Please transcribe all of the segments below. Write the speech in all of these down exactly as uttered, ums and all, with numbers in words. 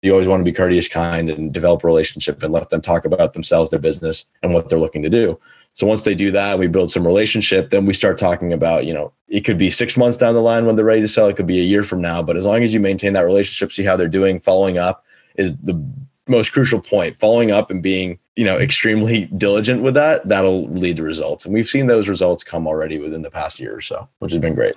you always want to be courteous, kind, and develop a relationship and let them talk about themselves, their business, and what they're looking to do. So once they do that, we build some relationship, then we start talking about, you know, it could be six months down the line when they're ready to sell. It could be a year from now. But as long as you maintain that relationship, see how they're doing, following up is the most crucial point. Following up and being, you know, extremely diligent with that, that'll lead to results. And we've seen those results come already within the past year or so, which has been great.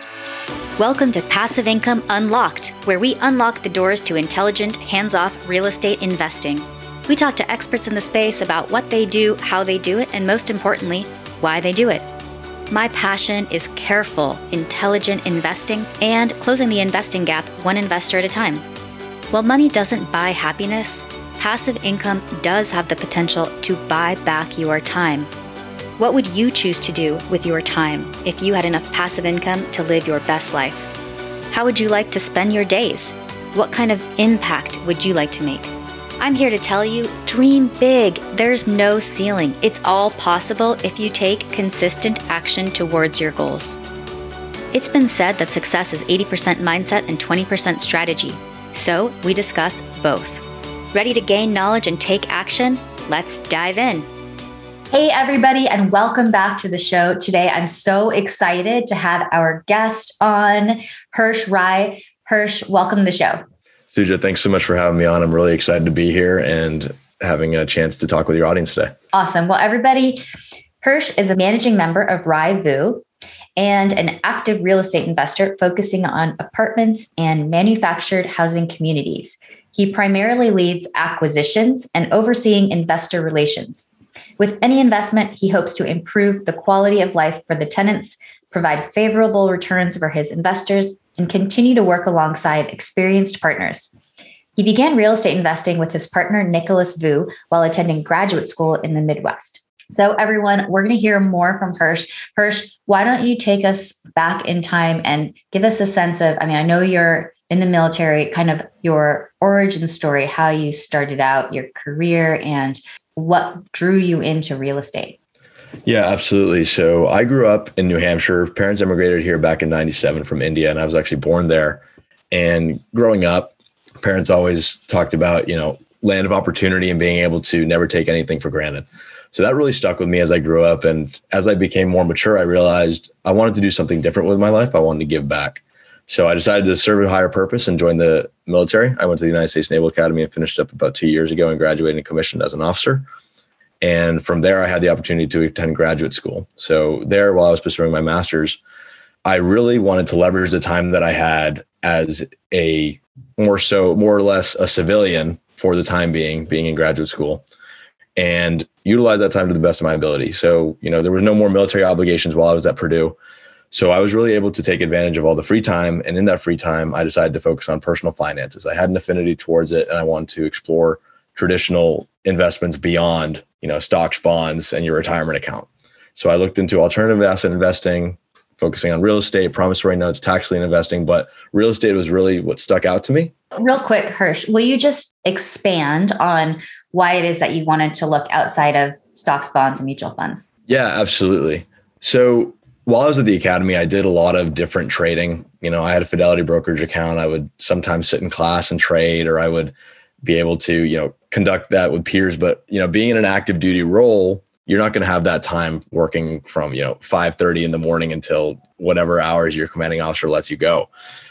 Welcome to Passive Income Unlocked, where we unlock the doors to intelligent, hands-off real estate investing. We talk to experts in the space about what they do, how they do it, and most importantly, why they do it. My passion is careful, intelligent investing and closing the investing gap one investor at a time. While money doesn't buy happiness, passive income does have the potential to buy back your time. What would you choose to do with your time if you had enough passive income to live your best life? How would you like to spend your days? What kind of impact would you like to make? I'm here to tell you, dream big. There's no ceiling. It's all possible if you take consistent action towards your goals. It's been said that success is eighty percent mindset and twenty percent strategy. So we discuss both. Ready to gain knowledge and take action? Let's dive in. Hey, everybody, and welcome back to the show. Today, I'm so excited to have our guest on, Hirsch Rai. Hirsch, welcome to the show. Suja, thanks so much for having me on. I'm really excited to be here and having a chance to talk with your audience today. Awesome. Well, everybody, Hirsch is a managing member of Rai Vu and an active real estate investor focusing on apartments and manufactured housing communities. He primarily leads acquisitions and overseeing investor relations. With any investment, he hopes to improve the quality of life for the tenants, provide favorable returns for his investors, and continue to work alongside experienced partners. He began real estate investing with his partner, Nicholas Vu, while attending graduate school in the Midwest. So everyone, we're going to hear more from Hirsch. Hirsch, why don't you take us back in time and give us a sense of, I mean, I know you're in the military, kind of your origin story, how you started out, your career, and what drew you into real estate. Yeah, absolutely. So I grew up in New Hampshire. Parents immigrated here back in ninety-seven from India, and I was actually born there. And growing up, parents always talked about, you know, land of opportunity and being able to never take anything for granted. So that really stuck with me as I grew up. And as I became more mature, I realized I wanted to do something different with my life. I wanted to give back. So I decided to serve a higher purpose and join the military. I went to the United States Naval Academy and finished up about two years ago and graduated and commissioned as an officer. And from there, I had the opportunity to attend graduate school. So there, while I was pursuing my master's, I really wanted to leverage the time that I had as a more so, more or less a civilian for the time being, being in graduate school, and utilize that time to the best of my ability. So, you know, there was no more military obligations while I was at Purdue. So I was really able to take advantage of all the free time. And in that free time, I decided to focus on personal finances. I had an affinity towards it, and I wanted to explore traditional investments beyond, you know, stocks, bonds, and your retirement account. So I looked into alternative asset investing, focusing on real estate, promissory notes, tax lien investing, but real estate was really what stuck out to me. Real quick, Hirsch, will you just expand on why it is that you wanted to look outside of stocks, bonds, and mutual funds? Yeah, absolutely. So while I was at the academy, I did a lot of different trading. You know, I had a Fidelity brokerage account. I would sometimes sit in class and trade, or I would be able to, you know, conduct that with peers. But, you know, being in an active duty role, you're not going to have that time working from, you know, five thirty in the morning until whatever hours your commanding officer lets you go.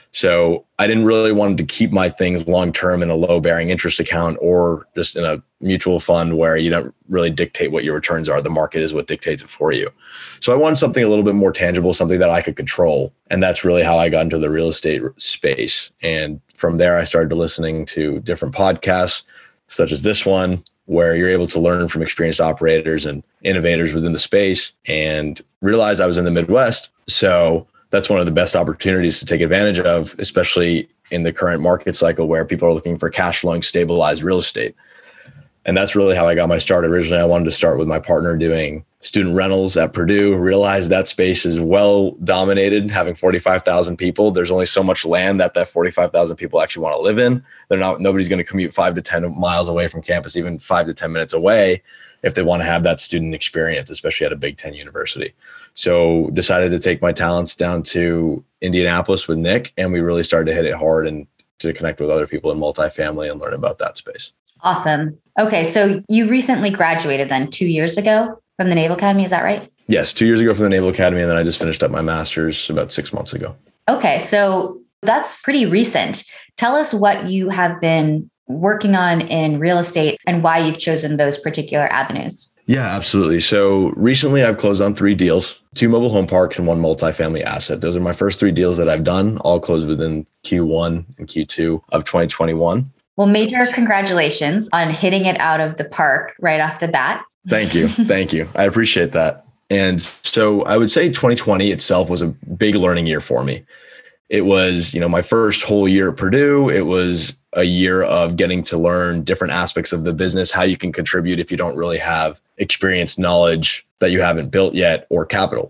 So I didn't really want to keep my things long-term in a low bearing interest account or just in a mutual fund where you don't really dictate what your returns are. The market is what dictates it for you. So I wanted something a little bit more tangible, something that I could control. And that's really how I got into the real estate space. And from there, I started listening to different podcasts, such as this one, where you're able to learn from experienced operators and innovators within the space, and realize I was in the Midwest. So that's one of the best opportunities to take advantage of, especially in the current market cycle where people are looking for cash flowing, stabilized real estate. And that's really how I got my start. Originally, I wanted to start with my partner doing student rentals at Purdue, realized that space is well dominated, having forty-five thousand people. There's only so much land that that forty-five thousand people actually want to live in. They're not, nobody's going to commute five to ten miles away from campus, even five to ten minutes away, if they want to have that student experience, especially at a Big Ten university. So decided to take my talents down to Indianapolis with Nick, and we really started to hit it hard and to connect with other people in multifamily and learn about that space. Awesome. Okay. So you recently graduated then two years ago from the Naval Academy. Is that right? Yes. Two years ago from the Naval Academy. And then I just finished up my master's about six months ago. Okay. So that's pretty recent. Tell us what you have been working on in real estate and why you've chosen those particular avenues. Yeah, absolutely. So recently I've closed on three deals, two mobile home parks and one multifamily asset. Those are my first three deals that I've done, all closed within Q one and Q two of twenty twenty-one. Well, major congratulations on hitting it out of the park right off the bat. Thank you. Thank you. I appreciate that. And so I would say twenty twenty itself was a big learning year for me. It was, you know, my first whole year at Purdue. It was a year of getting to learn different aspects of the business, how you can contribute if you don't really have experience, knowledge that you haven't built yet, or capital.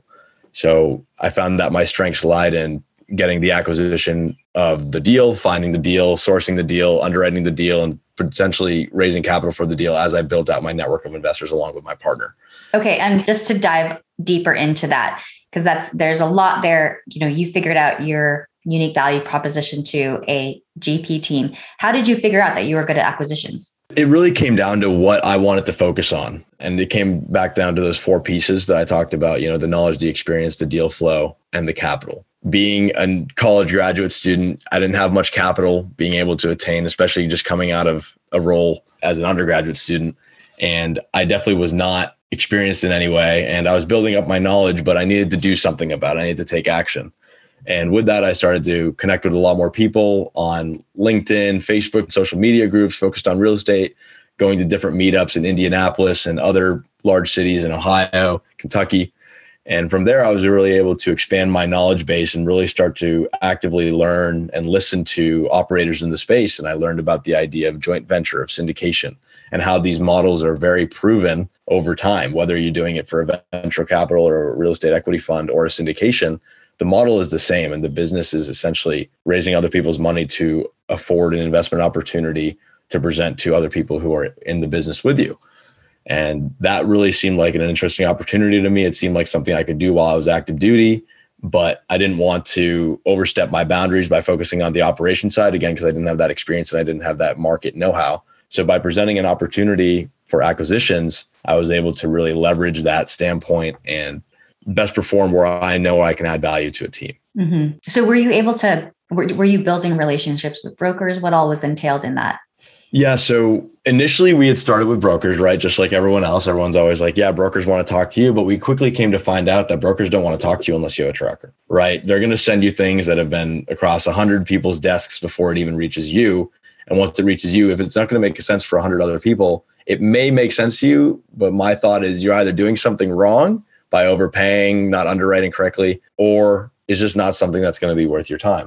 So I found that my strengths lied in getting the acquisition of the deal, finding the deal, sourcing the deal, underwriting the deal, and potentially raising capital for the deal as I built out my network of investors along with my partner. Okay. And just to dive deeper into that, because that's there's a lot there. You know, you figured out your unique value proposition to a G P team. How did you figure out that you were good at acquisitions? It really came down to what I wanted to focus on. And it came back down to those four pieces that I talked about, you know, the knowledge, the experience, the deal flow, and the capital. Being a college graduate student, I didn't have much capital being able to attain, especially just coming out of a role as an undergraduate student. And I definitely was not experienced in any way. And I was building up my knowledge, but I needed to do something about it. I needed to take action. And with that, I started to connect with a lot more people on LinkedIn, Facebook, social media groups focused on real estate, going to different meetups in Indianapolis and other large cities in Ohio, Kentucky. And from there, I was really able to expand my knowledge base and really start to actively learn and listen to operators in the space. And I learned about the idea of joint venture, of syndication, and how these models are very proven over time, whether you're doing it for a venture capital or a real estate equity fund or a syndication. The model is the same, and the business is essentially raising other people's money to afford an investment opportunity to present to other people who are in the business with you. And that really seemed like an interesting opportunity to me. It seemed like something I could do while I was active duty, but I didn't want to overstep my boundaries by focusing on the operation side, again, because I didn't have that experience and I didn't have that market know-how. So by presenting an opportunity for acquisitions, I was able to really leverage that standpoint and best perform where I know I can add value to a team. Mm-hmm. So were you able to, were, were you building relationships with brokers? What all was entailed in that? Yeah. So initially we had started with brokers, right? Just like everyone else, everyone's always like, yeah, brokers want to talk to you. But we quickly came to find out that brokers don't want to talk to you unless you have a tracker, right? They're going to send you things that have been across a hundred people's desks before it even reaches you. And once it reaches you, if it's not going to make sense for a hundred other people, it may make sense to you. But my thought is you're either doing something wrong by overpaying, not underwriting correctly, or it's just not something that's going to be worth your time.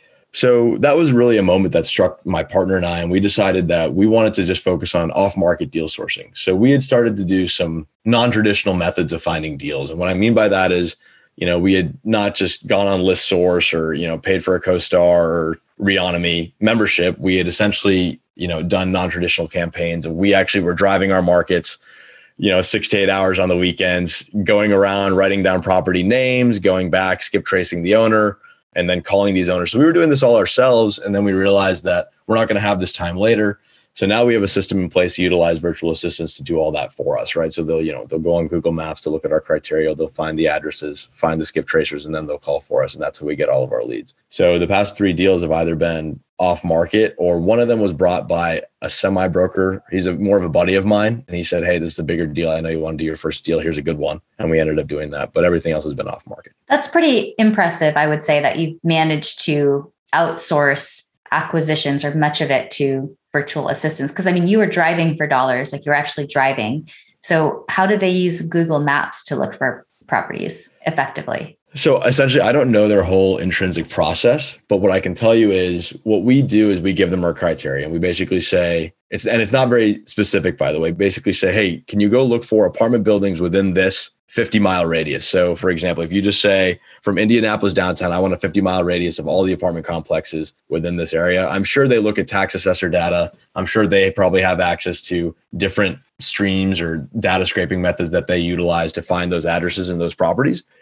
So that was really a moment that struck my partner and I, and we decided that we wanted to just focus on off-market deal sourcing. So we had started to do some non-traditional methods of finding deals. And what I mean by that is, you know, we had not just gone on ListSource or, you know, paid for a CoStar or Reonomy membership. We had essentially, you know, done non-traditional campaigns, and we actually were driving our markets, you know, six to eight hours on the weekends, going around, writing down property names, going back, skip tracing the owner, and then calling these owners. So we were doing this all ourselves. And then we realized that we're not going to have this time later. So now we have a system in place to utilize virtual assistants to do all that for us, right? So they'll, you know, they'll go on Google Maps to look at our criteria. They'll find the addresses, find the skip tracers, and then they'll call for us. And that's how we get all of our leads. So the past three deals have either been off market, or one of them was brought by a semi broker. He's a more of a buddy of mine. And he said, hey, this is a bigger deal. I know you want to do your first deal. Here's a good one. And we ended up doing that. But everything else has been off market. That's pretty impressive. I would say that you've managed to outsource acquisitions or much of it to virtual assistants. Because I mean, you were driving for dollars, like you're actually driving. So how do they use Google Maps to look for properties effectively? So essentially, I don't know their whole intrinsic process, but what I can tell you is what we do is we give them our criteria, and we basically say it's, and it's not very specific, by the way, basically say, hey, can you go look for apartment buildings within this fifty mile radius? So for example, if you just say from Indianapolis downtown, I want a fifty mile radius of all the apartment complexes within this area. I'm sure they look at tax assessor data. I'm sure they probably have access to different streams or data scraping methods that they utilize to find those addresses and those properties.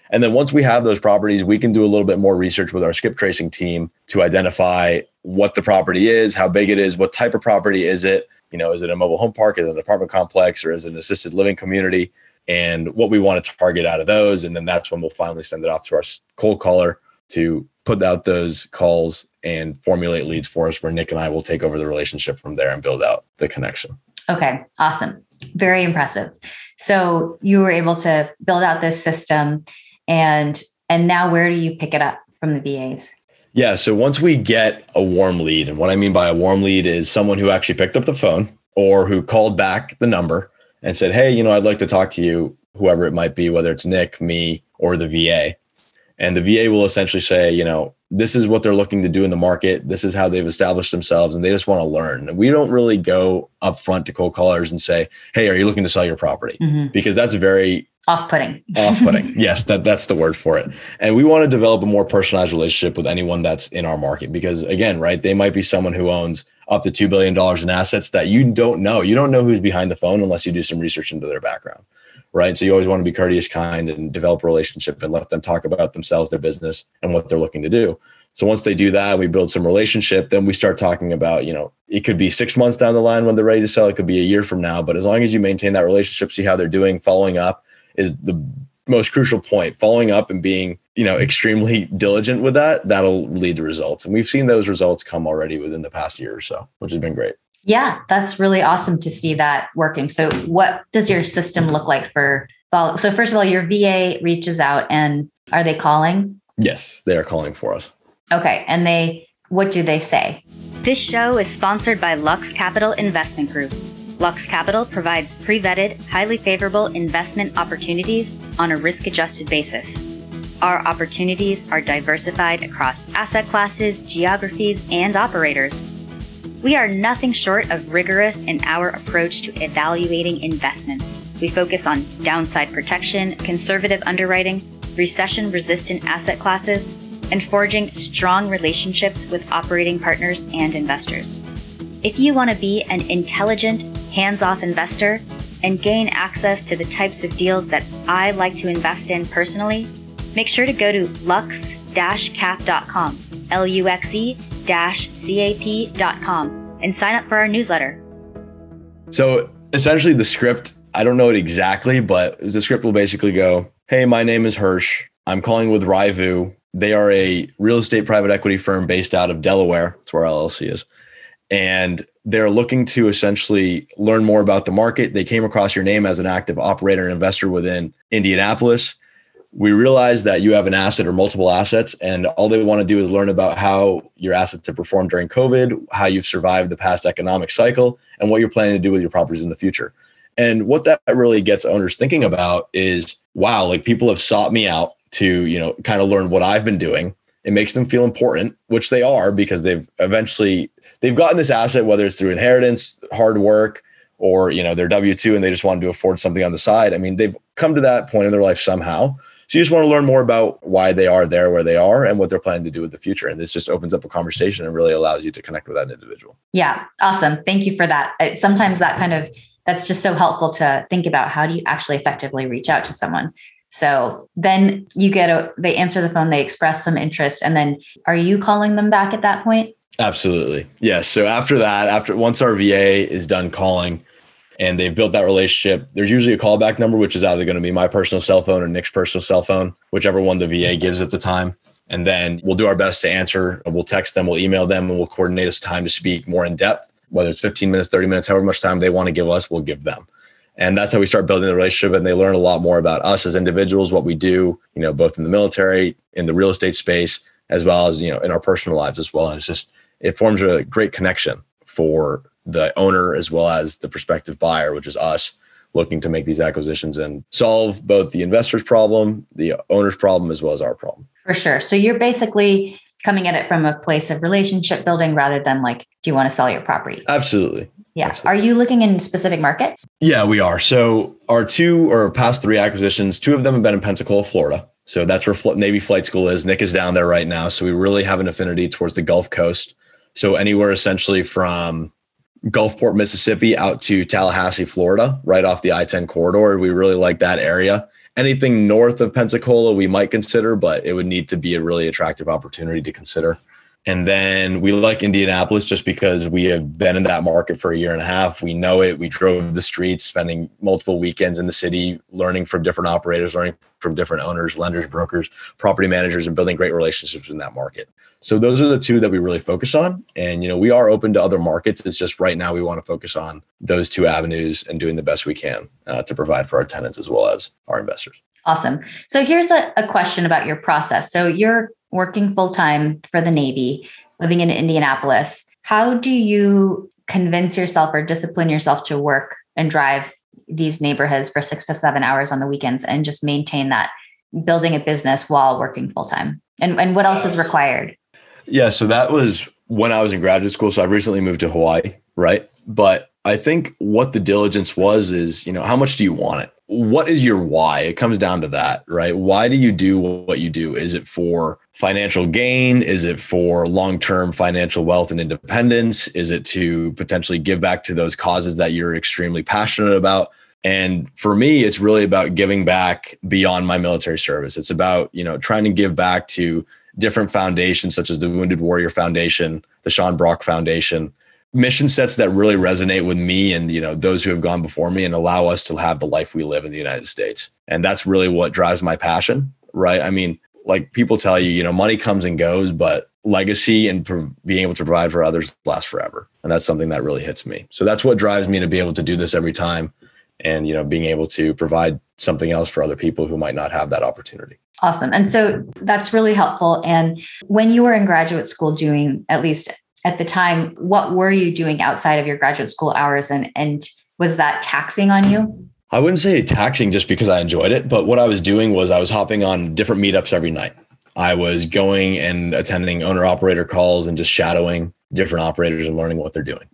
And then once we have those properties, we can do a little bit more research with our skip tracing team to identify what the property is, how big it is, what type of property is it? You know, is it a mobile home park? Is it an apartment complex? Or is it an assisted living community? And what we want to target out of those. And then that's when we'll finally send it off to our cold caller to put out those calls and formulate leads for us, where Nick and I will take over the relationship from there and build out the connection. Okay, awesome. Very impressive. So you were able to build out this system, and and now where do you pick it up from the V As? Yeah, so once we get a warm lead, and what I mean by a warm lead is someone who actually picked up the phone or who called back the number and said, hey, you know, I'd like to talk to you, whoever it might be, whether it's Nick, me, or the V A. And the V A will essentially say, you know, this is what they're looking to do in the market. This is how they've established themselves, and they just want to learn. And we don't really go up front to cold callers and say, hey, are you looking to sell your property? Mm-hmm. Because that's very off-putting. Off-putting. Yes, that, that's the word for it. And we want to develop a more personalized relationship with anyone that's in our market. Because again, right, they might be someone who owns up to two billion dollars in assets that you don't know. You don't know who's behind the phone unless you do some research into their background. Right. So you always want to be courteous, kind, and develop a relationship and let them talk about themselves, their business, and what they're looking to do. So once they do that, we build some relationship, then we start talking about, you know, it could be six months down the line when they're ready to sell. It could be a year from now. But as long as you maintain that relationship, see how they're doing, following up is the most crucial point. Following up and being, you know, extremely diligent with that, that'll lead to results. And we've seen those results come already within the past year or so, which has been great. Yeah, that's really awesome to see that working. So what does your system look like for follow? So first of all, your V A reaches out, and are they calling? Yes, they are calling for us. Okay. And they, what do they say? This show is sponsored by Lux Capital Investment Group. Lux Capital provides pre-vetted, highly favorable investment opportunities on a risk-adjusted basis. Our opportunities are diversified across asset classes, geographies, and operators. We are nothing short of rigorous in our approach to evaluating investments. We focus on downside protection, conservative underwriting, recession-resistant asset classes, and forging strong relationships with operating partners and investors. If you want to be an intelligent, hands-off investor and gain access to the types of deals that I like to invest in personally, make sure to go to lux dash cap dot com, L U X E dash C A P dot com, and sign up for our newsletter. So essentially the script, I don't know it exactly, but the script will basically go, hey, my name is Hirsch. I'm calling with Ryvu. They are a real estate private equity firm based out of Delaware. That's where our L L C is. And they're looking to essentially learn more about the market. They came across your name as an active operator and investor within Indianapolis. We realize that you have an asset or multiple assets, and all they want to do is learn about how your assets have performed during COVID, how you've survived the past economic cycle, and what you're planning to do with your properties in the future. And what that really gets owners thinking about is, wow, like people have sought me out to, you know, kind of learn what I've been doing. It makes them feel important, which they are, because they've eventually, they've gotten this asset, whether it's through inheritance, hard work, or, you know, they're W two and they just wanted to afford something on the side. I mean, they've come to that point in their life somehow. So you just want to learn more about why they are there where they are and what they're planning to do with the future. And this just opens up a conversation and really allows you to connect with that individual. Yeah. Awesome. Thank you for that. Sometimes that kind of, that's just so helpful to think about, how do you actually effectively reach out to someone? So then you get a, they answer the phone, they express some interest, and then are you calling them back at that point? Absolutely. Yes. So after that, after once our V A is done calling and they've built that relationship, there's usually a callback number, which is either going to be my personal cell phone or Nick's personal cell phone, whichever one the V A gives at the time. And then we'll do our best to answer. We'll text them, we'll email them, and we'll coordinate a time to speak more in depth, whether it's fifteen minutes, thirty minutes, however much time they want to give us, we'll give them. And that's how we start building the relationship. And they learn a lot more about us as individuals, what we do, you know, both in the military, in the real estate space, as well as, you know, in our personal lives as well. And it's just, it forms a great connection for the owner as well as the prospective buyer, which is us, looking to make these acquisitions and solve both the investor's problem, the owner's problem, as well as our problem. For sure. So you're basically coming at it from a place of relationship building rather than like, do you want to sell your property? Absolutely. Yeah. Absolutely. Are you looking in specific markets? Yeah, we are. So our two or past three acquisitions, two of them have been in Pensacola, Florida. So that's where Navy Flight School is. Nick is down there right now. So we really have an affinity towards the Gulf Coast. So anywhere essentially from Gulfport, Mississippi out to Tallahassee, Florida, right off the I ten corridor. We really like that area. anything north of Pensacola, we might consider, but it would need to be a really attractive opportunity to consider. And then we like Indianapolis just because we have been in that market for a year and a half. We know it. We drove the streets, spending multiple weekends in the city, learning from different operators, learning from different owners, lenders, brokers, property managers, and building great relationships in that market. So those are the two that we really focus on. And, you know, we are open to other markets. It's just right now we want to focus on those two avenues and doing the best we can uh, to provide for our tenants as well as our investors. Awesome. So here's a, a question about your process. So you're working full-time for the Navy, living in Indianapolis. How do you convince yourself or discipline yourself to work and drive these neighborhoods for six to seven hours on the weekends and just maintain that building a business while working full-time? And, and what else is required? Yeah, so that was when I was in graduate school. So I've recently moved to Hawaii, right? But I think what the diligence was is, you know, how much do you want it? What is your why? It comes down to that, right? Why do you do what you do? Is it for financial gain? Is it for long-term financial wealth and independence? Is it to potentially give back to those causes that you're extremely passionate about? And for me, it's really about giving back beyond my military service. It's about, you know, trying to give back to different foundations such as the Wounded Warrior Foundation, the Sean Brock Foundation, mission sets that really resonate with me and, you know, those who have gone before me and allow us to have the life we live in the United States. And that's really what drives my passion, right? I mean, like people tell you, you know, money comes and goes, but legacy and pro- being able to provide for others lasts forever. And that's something that really hits me. So that's what drives me to be able to do this every time. And, you know, being able to provide something else for other people who might not have that opportunity. Awesome. And so that's really helpful. And when you were in graduate school doing, at least at the time, what were you doing outside of your graduate school hours? And, and was that taxing on you? I wouldn't say taxing just because I enjoyed it, but what I was doing was I was hopping on different meetups every night. I was going and attending owner operator calls and just shadowing different operators and learning what they're doing.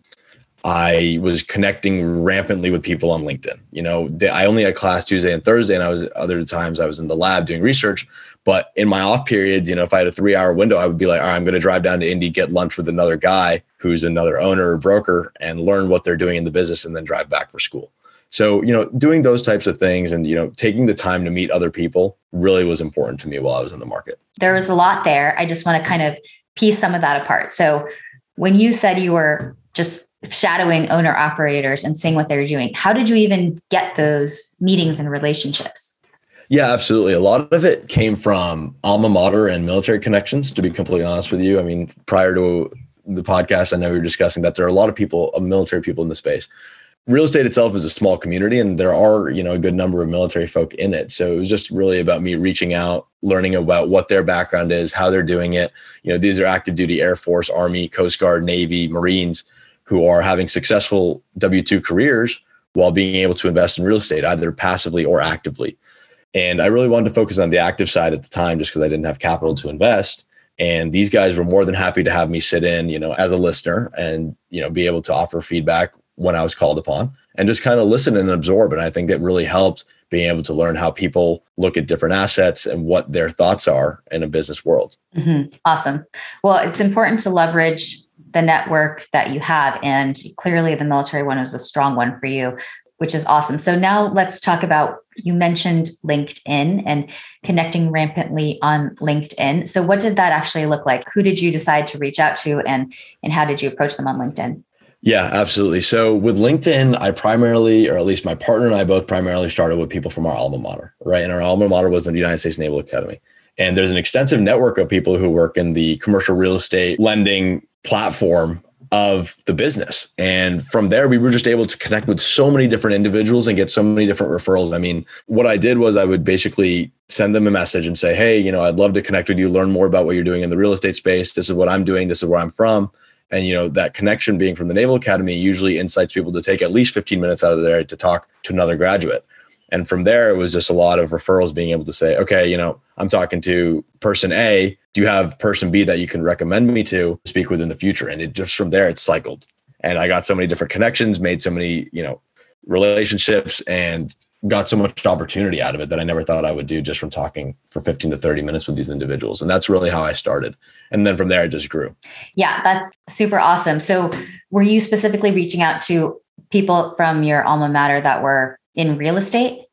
I was connecting rampantly with people on LinkedIn. You know, I only had class Tuesday and Thursday, and I was other times I was in the lab doing research. But in my off periods, you know, if I had a three hour window, I would be like, all right, I'm going to drive down to Indy, get lunch with another guy who's another owner or broker and learn what they're doing in the business and then drive back for school. So, you know, doing those types of things and, you know, taking the time to meet other people really was important to me while I was in the market. There was a lot there. I just want to kind of piece some of that apart. So when you said you were just shadowing owner operators and seeing what they're doing, how did you even get those meetings and relationships? Yeah, absolutely. A lot of it came from alma mater and military connections, to be completely honest with you. I mean, prior to the podcast, I know we were discussing that there are a lot of people, of military people in the space. Real estate itself is a small community and there are, you know, a good number of military folk in it. So it was just really about me reaching out, learning about what their background is, how they're doing it. You know, these are active duty Air Force, Army, Coast Guard, Navy, Marines who are having successful W two careers while being able to invest in real estate, either passively or actively. And I really wanted to focus on the active side at the time just because I didn't have capital to invest. And these guys were more than happy to have me sit in, you know, as a listener and, you know, be able to offer feedback when I was called upon and just kind of listen and absorb. And I think that really helped being able to learn how people look at different assets and what their thoughts are in a business world. Mm-hmm. Awesome. Well, it's important to leverage the network that you have. And clearly the military one was a strong one for you, which is awesome. So now let's talk about, you mentioned LinkedIn and connecting rampantly on LinkedIn. So what did that actually look like? Who did you decide to reach out to and, and how did you approach them on LinkedIn? Yeah, absolutely. So with LinkedIn, I primarily, or at least my partner and I both primarily started with people from our alma mater, right? And our alma mater was the United States Naval Academy. And there's an extensive network of people who work in the commercial real estate lending platform of the business. And from there, we were just able to connect with so many different individuals and get so many different referrals. I mean, what I did was I would basically send them a message and say, hey, you know, I'd love to connect with you, learn more about what you're doing in the real estate space. This is what I'm doing. This is where I'm from. And, you know, that connection being from the Naval Academy usually incites people to take at least fifteen minutes out of there to talk to another graduate. And from there, it was just a lot of referrals being able to say, okay, you know, I'm talking to person A. Do you have person B that you can recommend me to speak with in the future? And it just from there, it cycled. And I got so many different connections, made so many, you know, relationships and got so much opportunity out of it that I never thought I would do just from talking for fifteen to thirty minutes with these individuals. And that's really how I started. And then from there, it just grew. Yeah, that's super awesome. So were you specifically reaching out to people from your alma mater that were in real estate?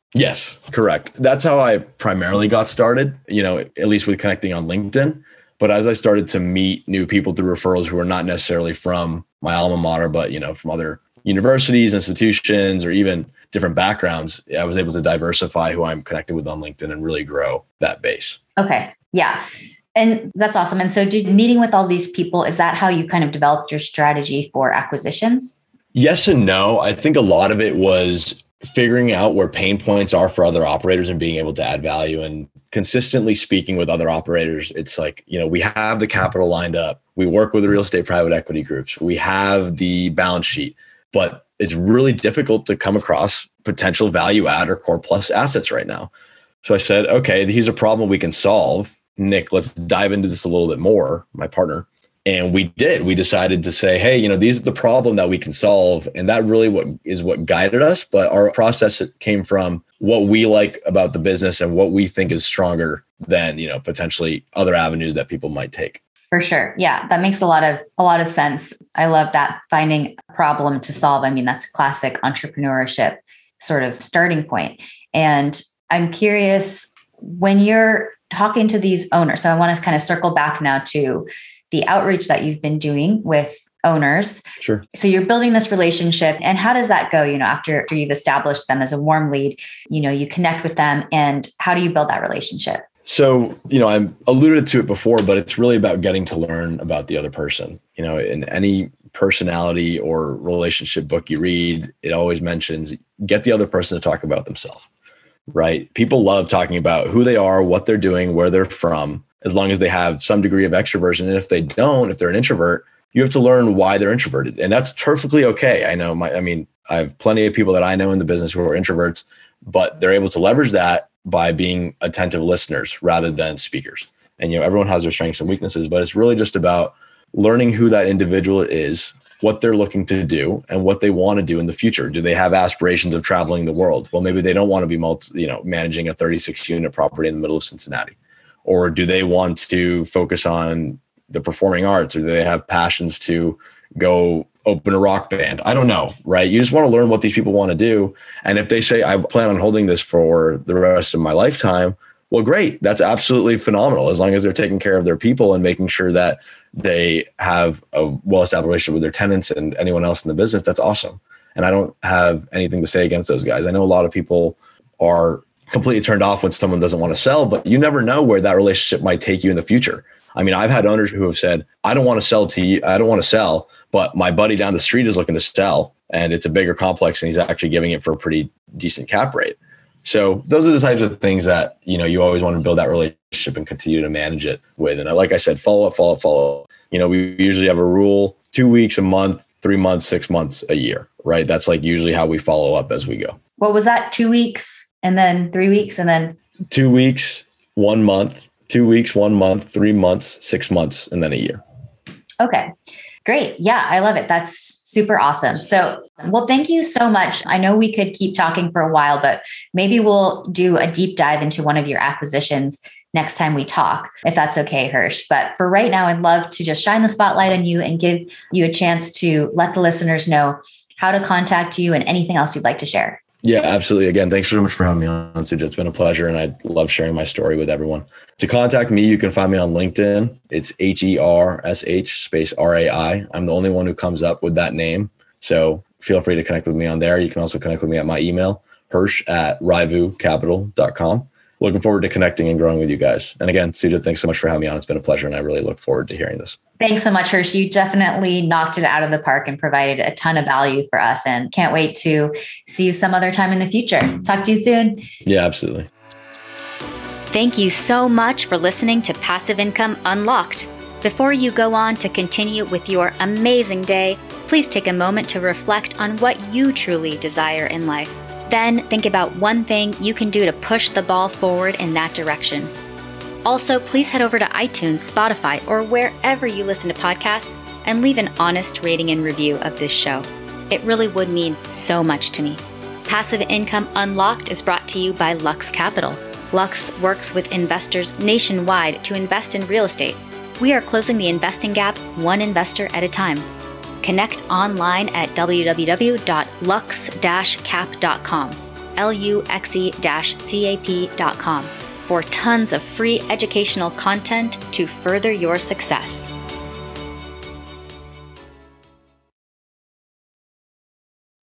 Yes, correct. That's how I primarily got started, you know, at least with connecting on LinkedIn. But as I started to meet new people through referrals who were not necessarily from my alma mater, but, you know, from other universities, institutions, or even different backgrounds, I was able to diversify who I'm connected with on LinkedIn and really grow that base. Okay. Yeah. And that's awesome. And so did meeting with all these people, is that how you kind of developed your strategy for acquisitions? Yes and no. I think a lot of it was figuring out where pain points are for other operators and being able to add value, and consistently speaking with other operators. It's like, you know, we have the capital lined up. We work with the real estate private equity groups. We have the balance sheet, but it's really difficult to come across potential value add or core plus assets right now. So I said, okay, here's a problem we can solve. Nick, let's dive into this a little bit more, my partner. And we did. We decided to say, hey, you know, these are the problem that we can solve. And that really what is what guided us. But our process came from what we like about the business and what we think is stronger than, you know, potentially other avenues that people might take. For sure. Yeah, that makes a lot of a lot of sense. I love that, finding a problem to solve. I mean, that's classic entrepreneurship sort of starting point. And I'm curious, when you're talking to these owners, so I want to kind of circle back now to the outreach that you've been doing with owners. Sure. So you're building this relationship, and how does that go? You know, after, after you've established them as a warm lead, you know, you connect with them, and how do you build that relationship? So, you know, I alluded to it before, but it's really about getting to learn about the other person. You know, in any personality or relationship book you read, it always mentions get the other person to talk about themselves, right? People love talking about who they are, what they're doing, where they're from, as long as they have some degree of extroversion. And if they don't, if they're an introvert, you have to learn why they're introverted. And that's perfectly okay. I know my, I mean, I have plenty of people that I know in the business who are introverts, but they're able to leverage that by being attentive listeners rather than speakers. And, you know, everyone has their strengths and weaknesses, but it's really just about learning who that individual is, what they're looking to do, and what they want to do in the future. Do they have aspirations of traveling the world? Well, maybe they don't want to be multi, you know, managing a thirty-six unit property in the middle of Cincinnati. Or do they want to focus on the performing arts, or do they have passions to go open a rock band? I don't know, right? You just want to learn what these people want to do. And if they say, I plan on holding this for the rest of my lifetime, well, great. That's absolutely phenomenal. As long as they're taking care of their people and making sure that they have a well-established relationship with their tenants and anyone else in the business, that's awesome. And I don't have anything to say against those guys. I know a lot of people are completely turned off when someone doesn't want to sell, but you never know where that relationship might take you in the future. I mean, I've had owners who have said, I don't want to sell to you. I don't want to sell, but my buddy down the street is looking to sell, and it's a bigger complex, and he's actually giving it for a pretty decent cap rate. So those are the types of things that, you know, you always want to build that relationship and continue to manage it with. And like I said, follow up, follow up, follow up. You know, we usually have a rule, two weeks, a month, three months, six months, a year, right? That's like usually how we follow up as we go. What was that? Two weeks and then three weeks and then? Two weeks, one month, two weeks, one month, three months, six months, and then a year. Okay, great. Yeah, I love it. That's super awesome. So, well, thank you so much. I know we could keep talking for a while, but maybe we'll do a deep dive into one of your acquisitions next time we talk, if that's okay, Hirsch. But for right now, I'd love to just shine the spotlight on you and give you a chance to let the listeners know how to contact you and anything else you'd like to share. Yeah, absolutely. Again, thanks so much for having me on, Suja. It's been a pleasure, and I love sharing my story with everyone. To contact me, you can find me on LinkedIn. It's H E R S H space R A I. I'm the only one who comes up with that name. So feel free to connect with me on there. You can also connect with me at my email, Hirsch at rivu capital dot com. Looking forward to connecting and growing with you guys. And again, Suja, thanks so much for having me on. It's been a pleasure, and I really look forward to hearing this. Thanks so much, Hirsch. You definitely knocked it out of the park and provided a ton of value for us, and can't wait to see you some other time in the future. Talk to you soon. Yeah, absolutely. Thank you so much for listening to Passive Income Unlocked. Before you go on to continue with your amazing day, please take a moment to reflect on what you truly desire in life. Then think about one thing you can do to push the ball forward in that direction. Also, please head over to iTunes, Spotify, or wherever you listen to podcasts and leave an honest rating and review of this show. It really would mean so much to me. Passive Income Unlocked is brought to you by Lux Capital. Lux works with investors nationwide to invest in real estate. We are closing the investing gap one investor at a time. Connect online at w w w dot lux dash cap dot com. luxe cap dot com for tons of free educational content to further your success.